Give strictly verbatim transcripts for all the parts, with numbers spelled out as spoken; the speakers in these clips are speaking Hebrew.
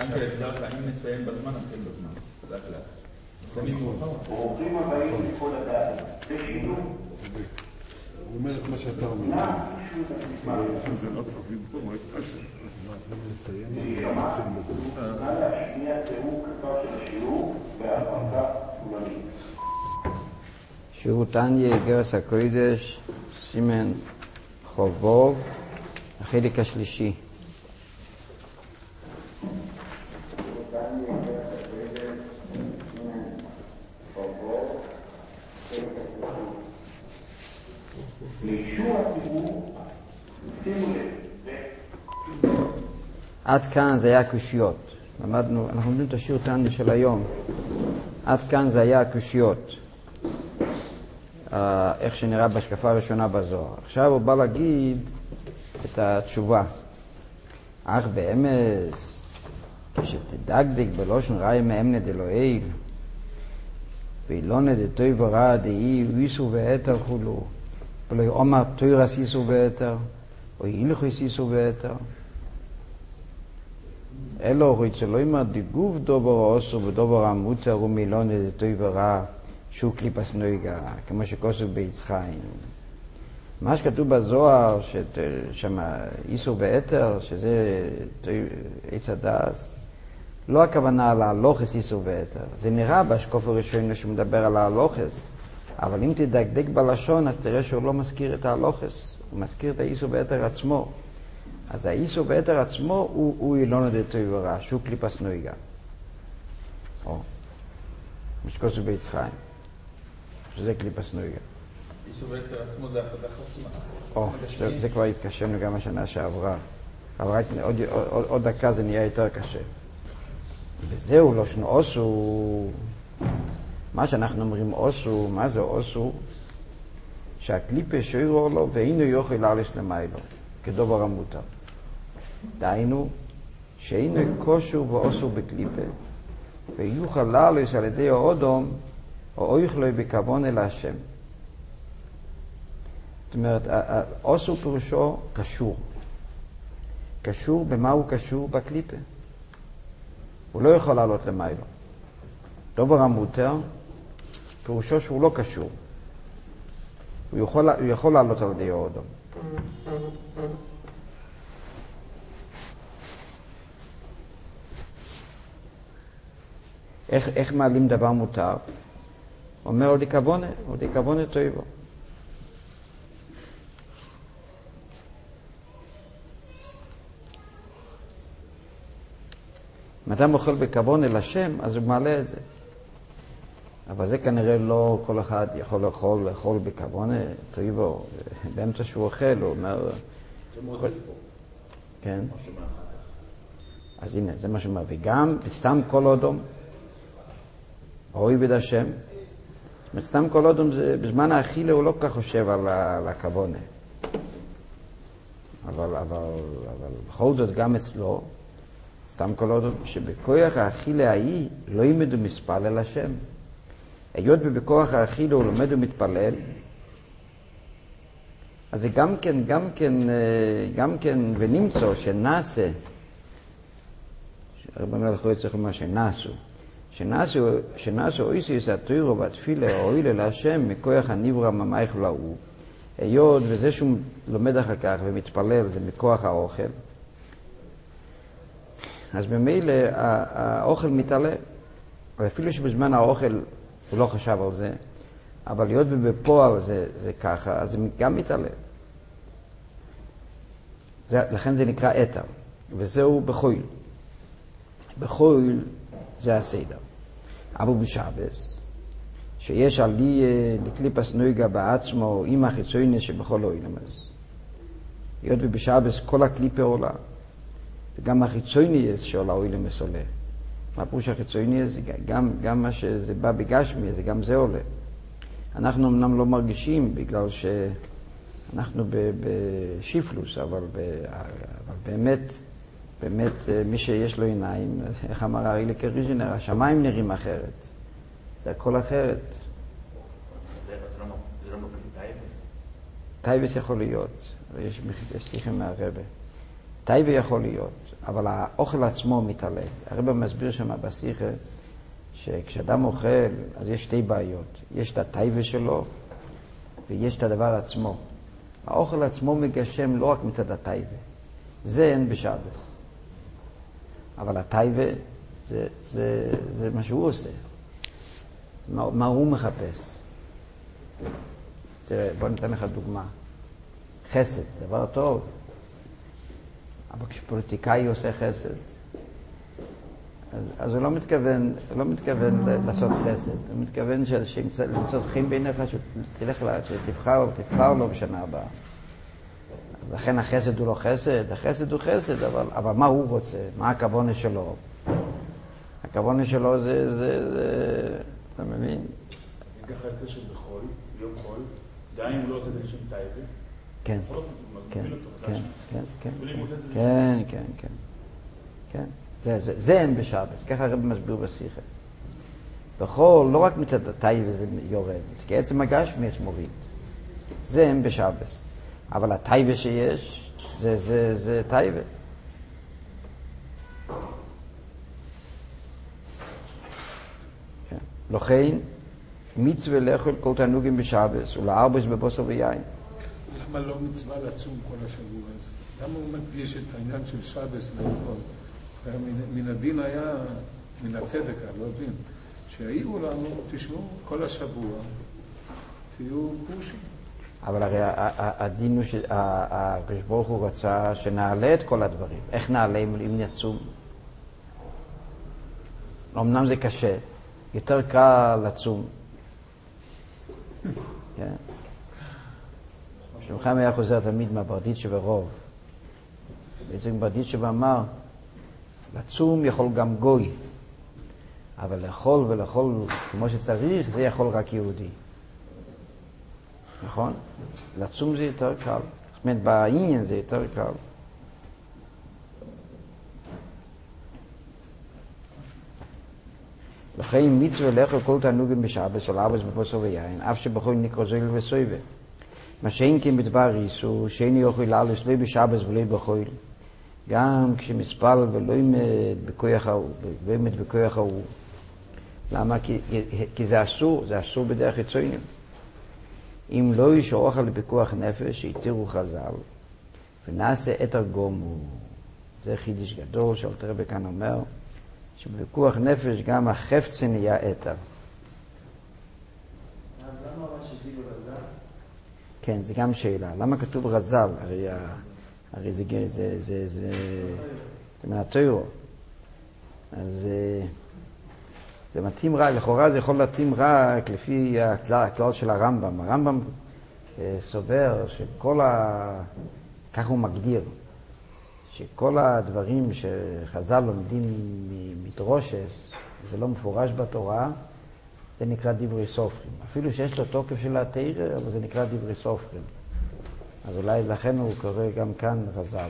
ינקל, תדע לך, אם נסיים בזמן, נתחיל בזמן. תדע לך. נסיימים מאוחר. ברוכים הבאים לכל הדעת. זה חינוך. הוא אומר את מה שאתה אומר. זה לא קרבים פה, מה התעשר? להישמע, תודה להשמיע תיאור קצר של השיעור והפרקה סולנית. שיעור תניא, איגרת הקודש, סימן חובוב, החלק השלישי. עד כאן זה היה קושיות. למדנו, אנחנו לומדים את השיעור תניא של היום. עד כאן זה היה קושיות. איך שנראה בהשקפה הראשונה בזוהר. עכשיו הוא בא להגיד את התשובה. אך באמס, כשתדקדק בלושן ראי מאמנה דלוהיל, ואילונה דתוי ורע דאי ויסו ואתר חולו, ולא יאמר תוירס יסו ואתר, או ילכו יסו ואתר. אלו רואה שלא יאמר דגוף דובר אוסו ודובר המותר ומילונה דתוי ורע, שהוא קליפס נויגה, כמו שכוסו בעץ חיים. מה שכתוב בזוהר, שם איסור ואתר, שזה עץ הדס, לא הכוונה על ההלוכס איסור ואתר. זה נראה בהשקוף הראשון שהוא מדבר על ההלוכס, אבל אם תדקדק בלשון, אז תראה שהוא לא מזכיר את ההלוכס, הוא מזכיר את האיסור ואתר עצמו. אז האיסור ואתר עצמו הוא, הוא אילונה דתוי ורע, שהוא קליפס נויגה. או, משכוסו בעץ חיים. שזה קליפס נויגה. איסור ואתר עצמו זה החוצמה. או, זה כבר התקשרנו גם השנה שעברה. אבל רק עוד, עוד, עוד דקה זה נהיה יותר קשה. וזהו, לא שנו אוסו. מה שאנחנו אומרים אוסו, מה זה אוסו? שהקליפה שוירו לו ואינו יוכל להלס למיילו, כדובר המותר. דהיינו, שאינו קושו ואוסו בקליפה, ויוכל להלס על ידי האודום, או אויך לו בכוון אל השם. זאת אומרת, אוסו פירושו קשור. קשור, במה הוא קשור? בקליפה. הוא לא יכול לעלות למיילו. דובר המותר, פירושו שהוא לא קשור. הוא יכול, הוא יכול לעלות על ידי האודום. איך, איך מעלים דבר מותר? אומר עוד כוונה, עוד כוונה טויבו. אם אדם אוכל בכוונה לשם, אז הוא מעלה את זה. אבל זה כנראה לא כל אחד יכול לאכול, לאכול בכוונה טויבו. באמצע שהוא אוכל, הוא אומר... זה מודד פה. כן. אז הנה, זה מה שמביא. גם, סתם כל אודום, אוהב את השם, סתם כל אודום, זה, בזמן האכילה הוא לא כך חושב על, על הכוונה. אבל, אבל, אבל בכל זאת גם אצלו, סתם כל אודום, שבכוח האכילה ההיא לא ילמד ומספל אל השם. היות ובכוח האכילה הוא לומד ומתפלל, אז זה גם כן, גם כן, גם כן, ונמצא שנעשה, הרבה מלכו יצטרך לומר שנעשו, שנעשו, שנעשו אויסו יסתירו והתפילה אוהילה להשם מכוח הנברא ממייך להוא, היות וזה שהוא לומד אחר כך ומתפלל זה מכוח האוכל, אז במילא האוכל מתעלה, אפילו שבזמן האוכל הוא לא חשב על זה, אבל היות ובפועל זה, זה ככה, אז זה גם מתעלה. זה, לכן זה נקרא אתר, וזהו בחויל. בחויל זה הסדר. אבל בשבס, שיש עלי לקליפס נויגה בעצמו עם החיצוינס שבכל אוילמס. היות ובשבס כל הקליפה עולה, וגם החיצוינס שעולה אוילמס עולה. מה פירוש החיצוינס? גם, גם מה שזה בא בגשמי, זה גם זה עולה. אנחנו אמנם לא מרגישים בגלל שאנחנו בשיפלוס, אבל, ב, אבל באמת, באמת מי שיש לו עיניים, איך אמר הרי לקריז'נר, השמיים נראים אחרת. זה הכל אחרת. זה לא מוביל טייבס? טייבס יכול להיות, יש שיחים מהרבא. טייבה יכול להיות, אבל האוכל עצמו מתעלה. הרב מסביר שם בשיחה, שכשאדם אוכל, אז יש שתי בעיות. יש את הטייבה שלו, ויש את הדבר עצמו. האוכל עצמו מגשם לא רק מצד הטייבה. זה אין בשבת. אבל הטייבה, זה, זה, זה מה שהוא עושה. מה, מה הוא מחפש? תראה, בוא ניתן לך דוגמה. חסד, דבר טוב. אבל כשפוליטיקאי עושה חסד, אז, אז הוא לא מתכוון, לא מתכוון לעשות חסד. הוא מתכוון למצוא חן בעיניך, שתלך לה, שתבחר, תבחר לו בשנה הבאה. לכן החסד הוא לא חסד, החסד הוא חסד, אבל, אבל מה הוא רוצה? מה הכוונה שלו? הכוונה שלו זה, זה, זה, אתה מבין? אז אם ככה יוצא שבחול, יום חול, גם אם הוא לא עושה את זה לשם טייבה, כן, בכל אופן הוא מגביל אותו. כן, כן, כן, אפילו אם הוא עושה את זה כן, כן, כן, כן. זה, זה, זה אין בשבת, ככה הרב מסביר בשיחה. בחול, לא רק מצד הטייבה זה יורד, כי עצם הגשמי מוריד. זה אין בשבת. אבל הטייבה שיש, זה, זה, זה טייבה. כן. לכן, מצווה לאכול כל תענוגים בשבת, ולהרבש בבשר ויין. למה לא מצווה לצום כל השבוע הזה? למה הוא מדגיש את העניין של שבס לאכול? מן הדין היה, מן הצדק, לא דין, שהעירו לנו, תשמעו, כל השבוע, תהיו פרושים. אבל הרי הדין הוא שהקדוש ברוך הוא רצה שנעלה את כל הדברים. איך נעלה אם נצום? אמנם זה קשה, יותר קל לצום. כן? שמכם היה חוזר תמיד מהברדיצ'ה ורוב. בעצם ברדיצ'ה ואמר, לצום יכול גם גוי, אבל לאכול ולאכול כמו שצריך, זה יכול רק יהודי. נכון? לצום זה יותר קל. זאת אומרת, בעניין זה יותר קל. לכן מצווה לאכול כל תענוגים בשבת, של ארבס בבשר ויין, אף שבכל נקרא זויל וסויבה. מה שאין כן בדבר איסור, שאין יוכל לעלות לא בשבת ולא בחול. גם כשמספל ולא עמד בכוח ההוא, ולא עמד בכוח ההוא. למה? כי, כי זה אסור, זה אסור בדרך חיצונית. אם לא יש אוכל לפיקוח נפש, שיתירו חז"ל, ונעשה אתר גומו. זה חידוש גדול, שאלתר רבי כאן אומר, שבפיקוח נפש גם החפצה נהיה אתר. אז למה מה שגידו רזל? כן, זה גם שאלה. למה כתוב רזל? הרי, הרי זה, זה, זה, זה, זה, זה מהתוירו. אז זה מתאים רק, לכאורה זה יכול להתאים רק לפי הכלל, הכלל של הרמב"ם. הרמב"ם סובר שכל ה... כך הוא מגדיר, שכל הדברים שחז"ל לומדים מדרושס, זה לא מפורש בתורה, זה נקרא דברי סופרים. אפילו שיש לו תוקף של התורה, אבל זה נקרא דברי סופרים. אז אולי לכן הוא קורא גם כאן רז"ל.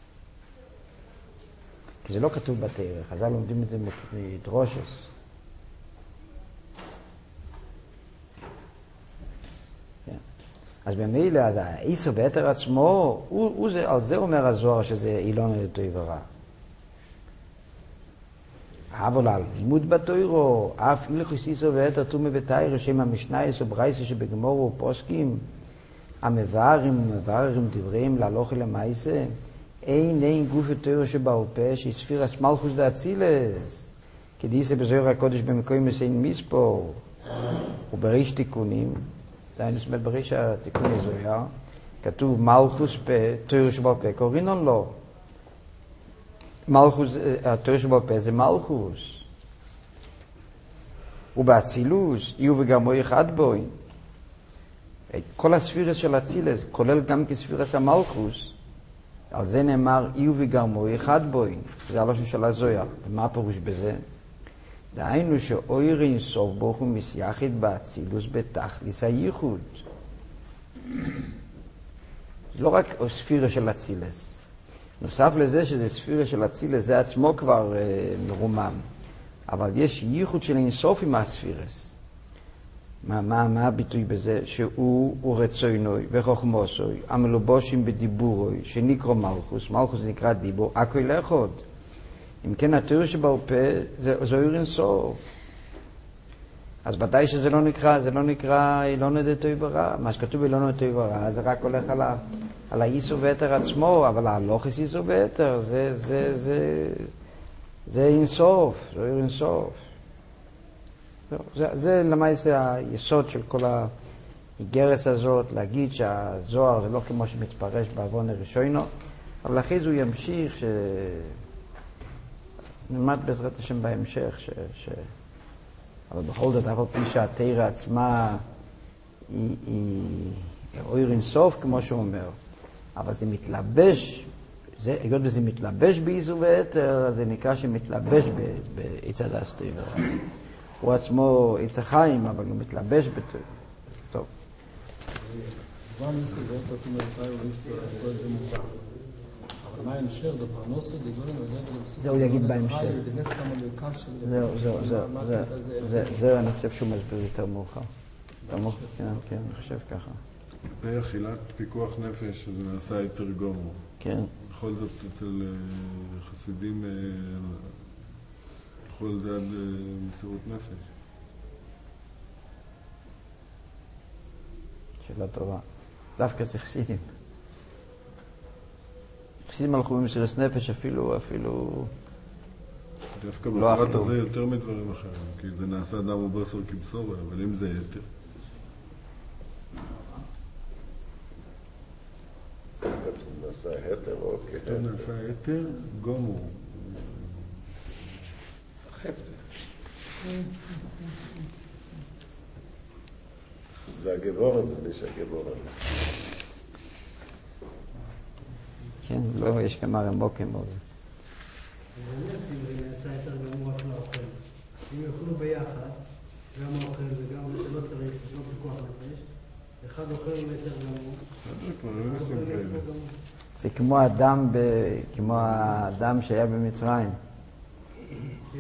כי זה לא כתוב בתורה, חז"ל לומדים את זה מדרושס. אז במילא, אז האיסור ביתר עצמו, הוא, הוא זה, על זה אומר הזוהר שזה אילון לטוב ורע. אבל על לימוד בתוירו, אף הלכוס איסור ביתר תומא ותיירה, שם המשנייס או ברייסה שבגמורו פוסקים, המבארים ומבארים דבריהם להלוך למעשה, אין אין גוף התוירו שבעל פה, שספיר הסמלכוס דאצילס, כדיסה בזוהר הקודש במקום מסין מספור, ובריש תיקונים, זה נסמת בריש התיקון הזויה, כתוב מלכוס פה, תוירו שבעל פה, קורינון לא. מלכוס, התוירו שבעל פה זה מלכוס. ובאצילוס, יהיו וגרמוי אחד בוי. כל הספירס של אצילס, כולל גם כספירס המלכוס, על זה נאמר יהיו וגרמוי אחד בוי. זה הלושן של הזויה. ומה הפירוש בזה? דהיינו שאויר אין סוף ברוך הוא מסייחד באצילוס בתכליס הייחוד. לא רק ספירה של אצילס. נוסף לזה שזה ספירה של אצילס, זה עצמו כבר אה, מרומם. אבל יש ייחוד של אין סוף עם הספירס. מה, מה, מה הביטוי בזה? שהוא הוא רצוינוי וחוכמוסוי, המלובושים בדיבורוי, שנקרא מלכוס, מלכוס נקרא דיבור, הכל אחד. אם כן, התיאור שבעל פה זה זוהיר אינסוף. אז ודאי שזה לא נקרא, זה לא נקרא אילון דתוי ברע. מה שכתוב אילון דתוי ברע, זה רק הולך על, ה, על האיסור ויתר עצמו, אבל הלוחס איסור ויתר, זה, זה, זה, זה אינסוף, זוהיר אינסוף. זה, זה למעשה היסוד של כל האיגרס הזאת, להגיד שהזוהר זה לא כמו שמתפרש בעוון הראשונו, אבל אחרי זה הוא ימשיך, שנלמד בעזרת השם בהמשך, ש... ש... אבל בכל זאת, אף על פי שהתורה עצמה היא, היא אויר אינסוף, כמו שהוא אומר, אבל זה מתלבש, זה, היות וזה מתלבש באיסור ויתר, זה נקרא שמתלבש בעץ הדס תורה. הוא עצמו עץ החיים, אבל הוא מתלבש בתורה. טוב. כבר נסכזר את אותם אלפאי וריסטי עשו את זה מובן. אבל מה המשך? בפרנוסו דגולים ודגל... זה הוא יגיד בהמשך. זהו, זהו, זהו. זה אני חושב שהוא מסביר יותר מאוחר. כן, כן, אני חושב ככה. באכילת פיקוח נפש, שזה נעשה יותר גומו. כן. בכל זאת, אצל חסידים, בכל זה עד מסירות נפש. שאלה טובה. דווקא זה חסידים. חסידים הלכו במסירות נפש אפילו, אפילו... דווקא בפרט הזה יותר מדברים אחרים, כי זה נעשה דם ובשר כבשור, אבל אם זה יתר. נעשה היתר או כתר? נעשה היתר, גומו. חפצה. זה הגבורן, זה ניש הגבורן. כן, לא, יש כמה רמבוקים בו. אני אשים לי נעשה יותר גמור רק לאוכל. אם יאכלו ביחד, גם האוכל וגם מה שלא צריך, לא פיקוח נפש, אחד אוכל יותר גמור. זה כמו האדם, כמו האדם שהיה במצרים. כן.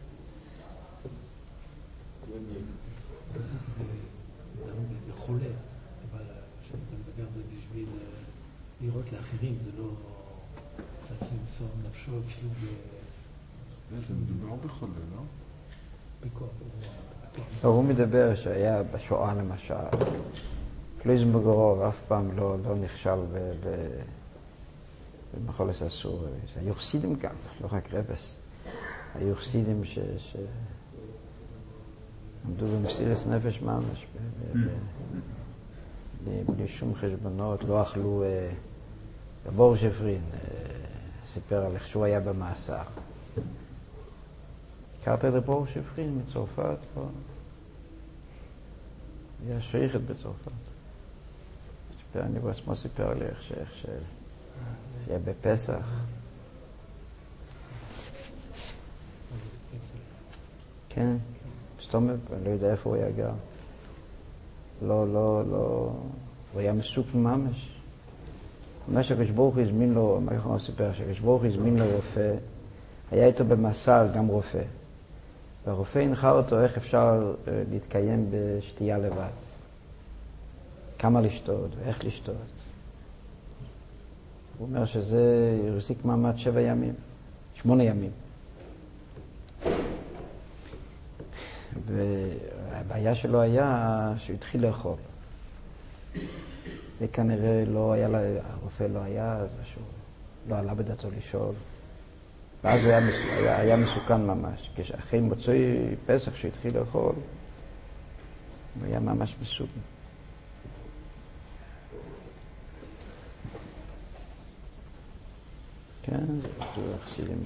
חולה, אבל כשאתה מדבר זה בשביל לראות לאחרים, זה לא צריך למסור נפשו אפילו זה מדבר בחולה, לא? פיקוח. הוא מדבר שהיה בשואה למשל, קלויזנברג הרוב אף פעם לא נכשל במחולת אסור. היו חסידים גם, לא רק רבס. היו חסידים ש... עמדו במסירות נפש ממש, בלי שום חשבונות, לא אכלו, בור שפרין סיפר על איך שהוא היה במאסר. הכרת את בור שפרין מצרפת? היה שייכת בצרפת. אני בעצמו סיפר לי איך שהיה בפסח. כן. סתום, אני לא יודע איפה הוא היה גר. לא, לא, לא... הוא היה מסוק ממש. מה שהקדוש ברוך הוא הזמין לו, מה יכול לספר? שהקדוש ברוך הוא הזמין לו רופא, היה איתו במסע גם רופא. והרופא הנחה אותו איך אפשר להתקיים בשתייה לבד. כמה לשתות ואיך לשתות. הוא אומר שזה יחזיק מעמד שבע ימים, שמונה ימים. והבעיה שלו היה שהוא התחיל לאכול. זה כנראה לא היה, הרופא לא היה, משהו, לא עלה בדעתו לשאול. ואז הוא היה, היה, היה מסוכן ממש. כשאחרי מוצאי פסח שהוא התחיל לאכול, הוא היה ממש מסוכן. כן, זה בטוח חסידים.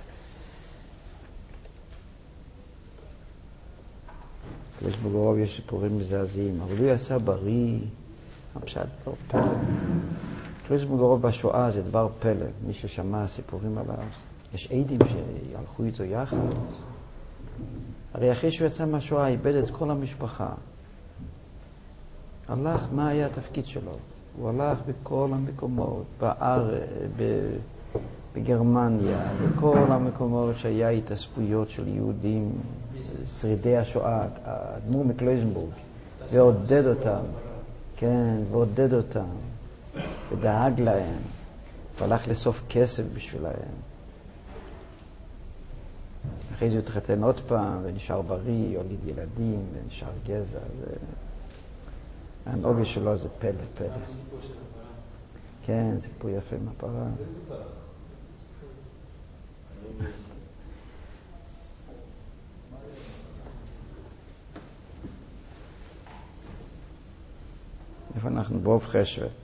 יש בגורב יש סיפורים מזעזעים, אבל הוא יצא בריא, הפשט דבר פלא. יש בגורב בשואה זה דבר פלא, מי ששמע סיפורים עליו, יש עדים שהלכו איתו יחד. הרי אחרי שהוא יצא מהשואה, איבד את כל המשפחה. הלך, מה היה התפקיד שלו? הוא הלך בכל המקומות, בארץ, בגרמניה, בכל המקומות שהיה התאספויות של יהודים, שרידי השואה, האדמו"ר מקלויזנבורג, ועודד אותם, כן, ועודד אותם, ודאג להם, והלך לסוף כסף בשבילהם. אחרי זה הוא התחתן עוד פעם, ונשאר בריא, הוליד ילדים, ונשאר גזע. הנוגה שלו זה פלא, פלא. כן, סיפור יפה מהפרה. איפה אנחנו? ברוב חשבת.